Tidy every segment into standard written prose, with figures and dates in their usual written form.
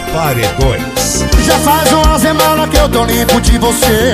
Paredões. Já faz uma semana que eu tô limpo de você.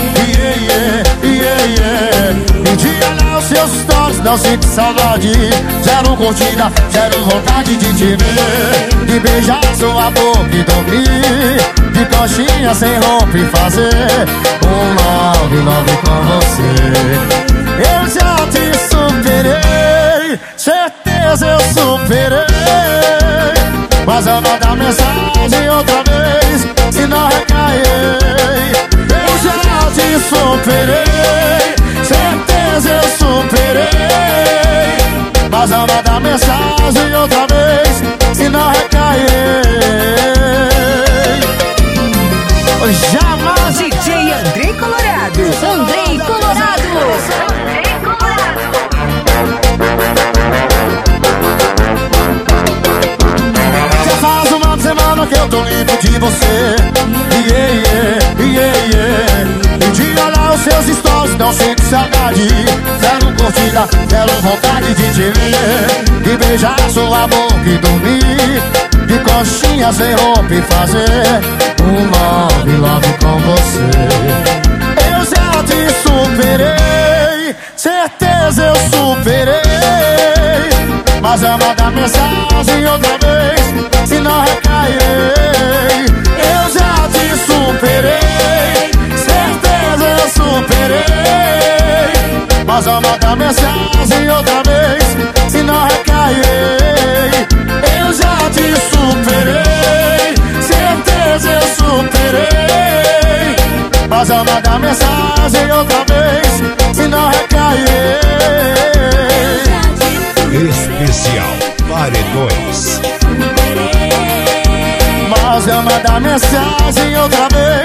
E de olhar os seus stories não sinto saudade. Zero curtida, zero vontade de te ver, de beijar sua boca e dormir, de coxinha sem roupa e fazer um love com você. Eu já te superei, certeza eu superei, mas eu mandar mensagem outra vez, se não recairei. Eu já te superei, certeza eu superei, mas eu mandar mensagem outra vez, se não recairei. Jamais. DJ Andrei Colorado. Andrei Colorado. Andrei Colorado. Já faz uma semana que eu tô limpo de você. E de olhar os seus stories não sinto saudade. Zero curtida, zero vontade de te ver, de beijar sua boca e dormir, de coxinha sem roupa e fazer um love com você. Eu já te superei, certeza eu superei, mas eu mandar mensagem outra vez, se não recairei. Eu já te superei, certeza eu superei, mas eu mandar mensagem outra vez, se não recairei. Eu já te superei, certeza eu superei, mas eu mandar mensagem outra vez, se não recairei. Especial Paredões. Mas eu mandar mensagem outra vez,